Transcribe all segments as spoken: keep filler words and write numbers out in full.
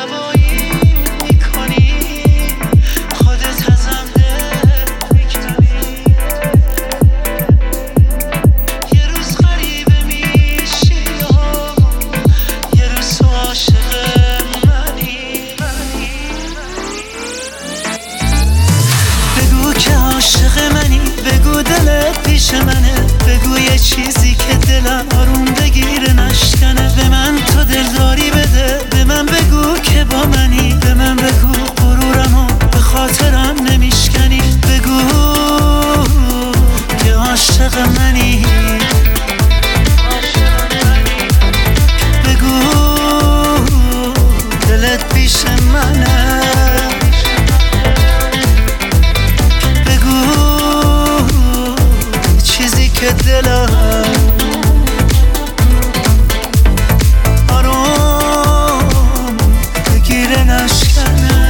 هوایی میکنی، خودت ازم دل میکنی. یه روز غریبه میشی و یه روز تو عاشق منی. بگو که عاشق منی، بگو دلت پیش منه، بگو یه چیزی که دلم آروم بگیره نشکنه. به من تو دلداری بده، به من بگو که با منی، به من بگو غرورمو به خاطرم نمیشکنی. بگو که عاشق منی، بگو دلت پیش منه، بگو چیزی که دلم آروم بگیره نشکنه.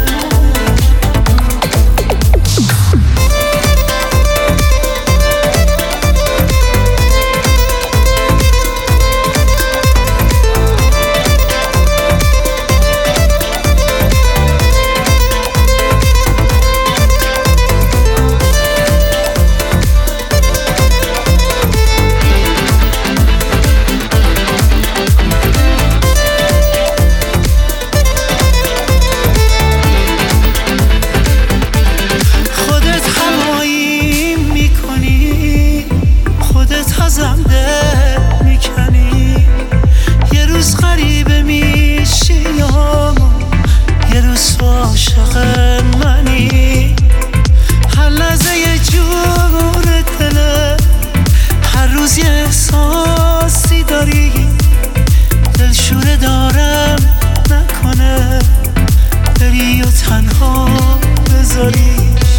ازم دل میکنی، یه روز غریبه میشی و یه روز تو عاشق منی. هر لحظه یه جور دله، هر روز یه احساسی داری، دلشوره دارم نکنه بری و تنها بذاری.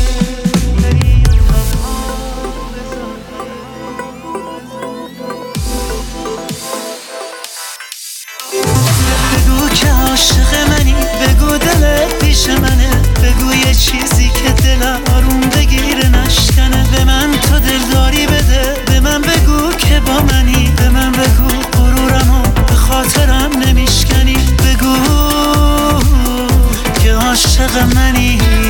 بگو که عاشق منی، بگو دلت پیش منه، بگو یه چیزی که دلم آروم بگیره نشکنه. به من تو دلداری بده، به من بگو که با منی، به من بگو غرورمو به خاطرم نمیشکنی. بگو که عاشق منی.